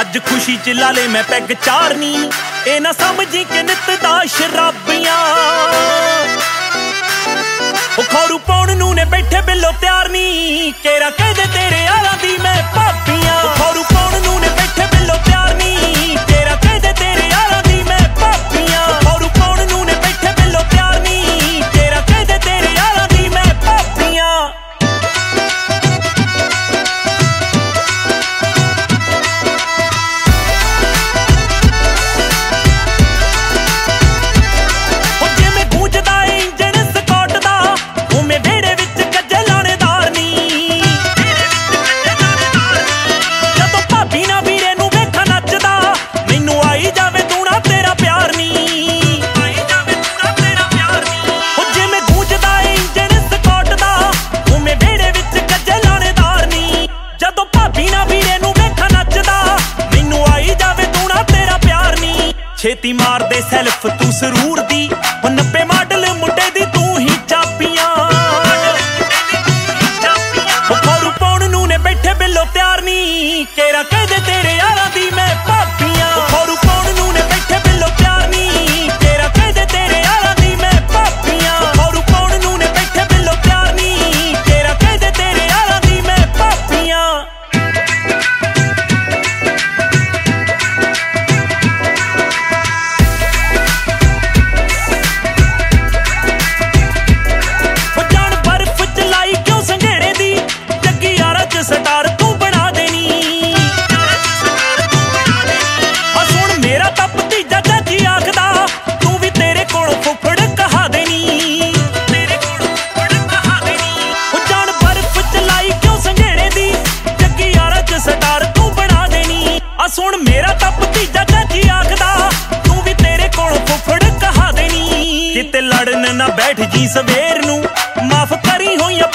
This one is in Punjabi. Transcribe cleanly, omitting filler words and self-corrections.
ਅੱਜ ਖੁਸ਼ੀ ਚ ਲਾ ਲੈ ਮੈਂ ਪੈਗ ਚਾਰਨੀ ਇਹ ਨਾ ਸਮਝੀ ਕਿ ਨਿੱਤ ਦਾ ਸ਼ਰਾਬੀਆਂ ਉਹ ਖੌਰੂ ਪਾਉਣ ਨੂੰ ਨੇ ਬੈਠੇ ਬਿੱਲੋ ਤਿਆਰ ਨੀ ਕੇਰਾ ਕਹਦੇ ਤੇਰੇ ਯਾਰਾਂ ਦੀ ਮੈਂ ਭਾਬੀਆਂ ਉਹ ਖੌਰੂ ਪਾਉਣ ਨੂੰ ਨੇ ਬੈਠੇ ਬਿੱਲੋ ਤਿਆਰ ਨੀ ਕੇਰਾ ਕਹਦੇ ਤੇਰੇ ਯਾਰਾਂ ਦੀ ਮੈਂ ਭਾਬੀਆਂ ਖੌਰੂ ਪਾਉਣ ਨੂੰ ਨੇ ਬੈਠੇ ਬਿੱਲੋ ਤਿਆਰ ਨੀ ਕੇਰਾ ਕਹਦੇ ਤੇਰੇ ਯਾਰਾਂ ਦੀ ਮੈਂ ਭਾਬੀਆਂ ਛੇਤੀ ਮਾਰਦੇ ਸੈਲਫ ਤੂੰ ਸਰੂਰ ਦੀ 90 ਮਾਡਲ ਮੁੰਡੇ ਦੀ ਤੂੰ ਹੀ ਚਾਬੀਆਂ ਉਹ ਖੌਰੂ ਪਾਉਣ ਨੂੰ ਨੇ ਬੈਠੇ ਬਿੱਲੋ ਤਿਆਰ ਨੀ ਕੇਰਾ ਕਹਦੇ ਤੇਰੇ ਯਾਰਾਂ ਦੀ ਮੈਂ ਭਾਬੀਆਂ ਉਹ ਖੌਰੂ ਪਾਉਣ ਨੂੰ ਨੇ ਬੈਠੇ ਬਿੱਲੋ ਤਿਆਰ ਨੀ ਕੇਰਾ ਕਹਦੇ ਤੇਰੇ ਯਾਰਾਂ ਦੀ ਮੈਂ ਭਾਬੀਆਂ ਉਹ ਖੌਰੂ ਪਾਉਣ ਨੂੰ ਨੇ ਬੈਠੇ ਬਿੱਲੋ ਤਿਆਰ ਨੀ ਕੇਰਾ ਕਹਦੇ ਤੇਰੇ ਯਾਰਾਂ ਦੀ ਮੈਂ ਭਾਬੀਆਂ ਸਟਾਰ ਤੂੰ ਬਣਾ ਦੇਣੀ ਆ ਸੁਣ ਮੇਰਾ ਤਾਂ ਭਤੀਜਾ ਚਾਚੀ ਆਖਦਾ ਤੂੰ ਵੀ ਤੇਰੇ ਕੋਲ ਫੁੱਫੜ ਕਹਾ ਦੇਣੀ ਉਹ ਜਾਣ ਬਰਫ਼ ਚ ਲਾਈ ਕਿਉਂ ਸੰਘੇੜੇ ਦੀ ਜੱਗੀ ਯਾਰਾਂ ਚ ਸਟਾਰ ਤੂੰ ਬਣਾ ਦੇਣੀ ਆ ਸੁਣ ਮੇਰਾ ਤਾਂ ਭਤੀਜਾ ਚਾਚੀ ਆਖਦਾ ਤੂੰ ਵੀ ਤੇਰੇ ਕੋਲ ਫੁੱਫੜ ਕਹਾ ਦੇਣੀ ਕਿਤੇ ਲੜਨ ਨਾ ਬੈਠ ਜੀ ਸਵੇਰ ਨੂੰ ਮਾਫ ਕਰੀ ਹੋਈਆਂ